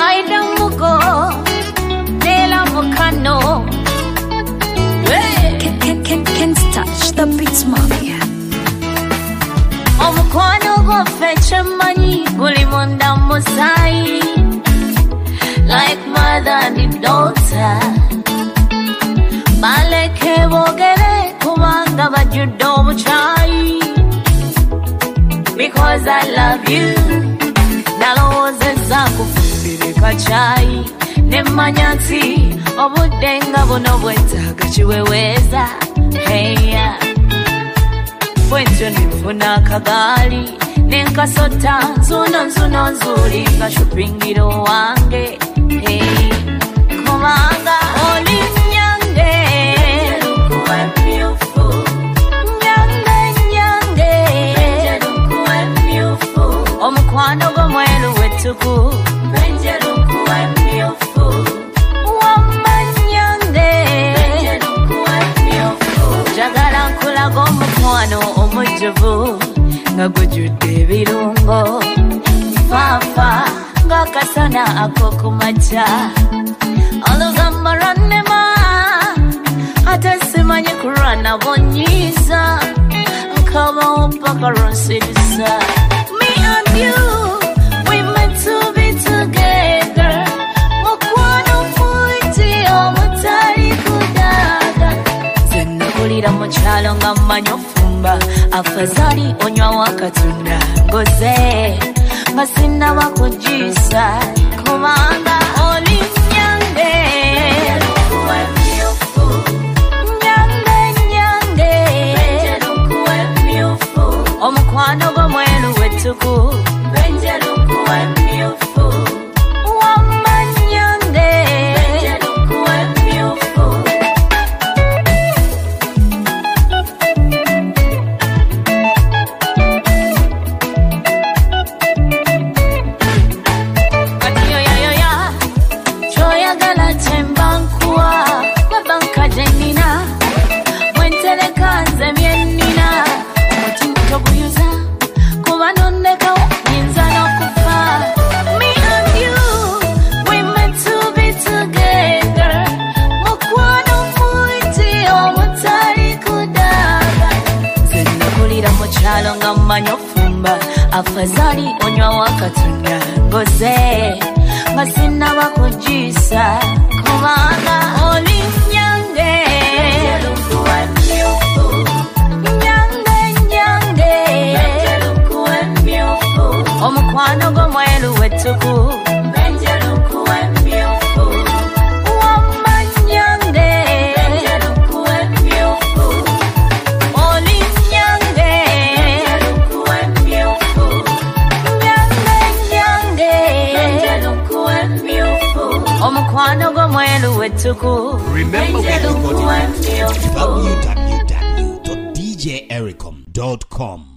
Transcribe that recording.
Aida mugo Nela mukano Can't touch the beats, mommy. Omukwano go fetch money, guli munda musai. Like mother and daughter. Maleke wogere kumanga bajudo muchai. Because I love you. Naloze zaku fufiri kachai. Nemanyansi obudenga buno bwetaga chiweweza. Hey ya Bwenjo nifuna kagali Nenkasota Nzuno nzuri Kashupingiro wange Hey Kumanga Oli nyange Lukuwe myufu Nyange Lukuwe myufu Omukwano gomwelu wetuku Lukuwe myufu Jagala nkulaga omukwano omujjuvu nga gujjudde ebirungo faafa ng'akasana ak'okumakya olugamba lwannema ate simanyi kulwana bonyiiza nkabawo paka lwonsirisa me and you we meant to be together mukwano muiti omutali kudaga kulira mukyalo nga mmanyi ofumba afazali onywa wakatunda ngoze nga sinnaba kugiisa kubanga oli nyange omukwano gomwelu wetuku afazali onywa wakatunda ngoze nga sinnaba kugiisa kubanga oli nyange omukwano gomwelu wetuku omukwano gomwelu wetuku Remember we got it www.djericom.com